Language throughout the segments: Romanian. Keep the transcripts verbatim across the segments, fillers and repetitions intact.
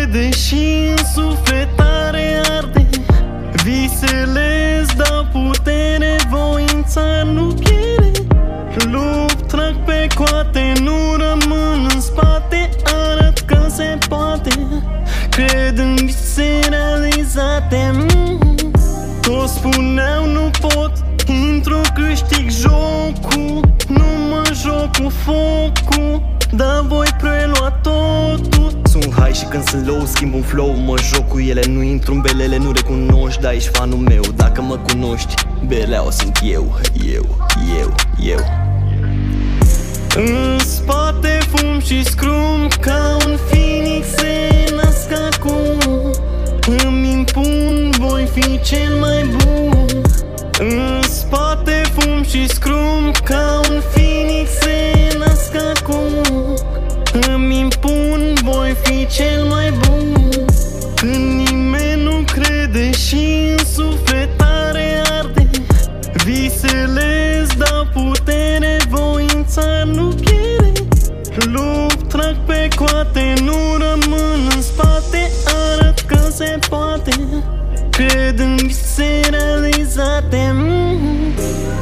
crede și în sufletare arde. Visele-ți dau putere, voința nu pierde. Lupt, trag pe coate, nu rămân în spate, arăt că se poate. Cred în vise realizate. mm. Toți spuneau nu pot, intru, câștig jocul. Nu mă joc cu focul, dar voi prelua totul. Sunt high și când sunt low schimb un flow. Mă joc cu ele, nu intru în belele, nu recunoști, dar ești fanul meu. Dacă mă cunoști, beleaua sunt eu, eu, eu, eu. În spate fum și scrum, ca un phoenix se nasc acum. Îmi impun, voi fi cel mai bun. În spate fum și scrum, ca un phoenix se nasc acum. Îmi impun, voi fi cel mai bun. Când nimeni nu crede și în sufletare arde. Visele-ți dau putere, voința nu pierde. Lupt, trag pe coate, nu rămân în spate, arăt că se poate. Cred în vise realizate. mm.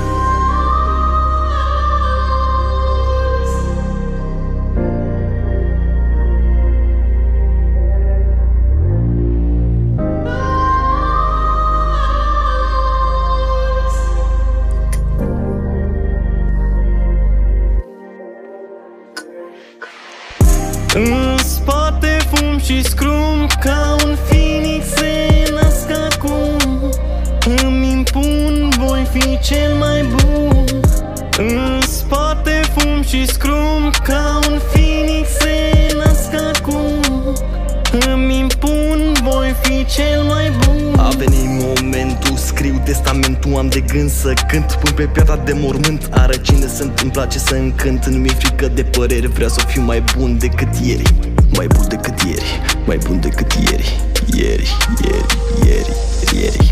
În spate fum și scrum, ca un phoenix se nasc acum. Îmi impun, voi fi cel mai bun. În spate fum și scrum, ca un phoenix se nasc acum. Îmi impun, voi fi cel mai bun. A venit momentul, scriu testamentul, am de gând să cânt. Pun pe piatra de mormânt, arăt cine sunt, îmi place să încânt. Nu mi-e frică de păreri, vreau să fiu mai bun decât ieri. Mai bun decât ieri, mai bun decât ieri. Ieri, ieri, ieri, ieri.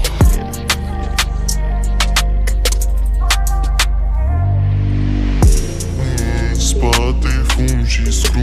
În spate fum și scrum.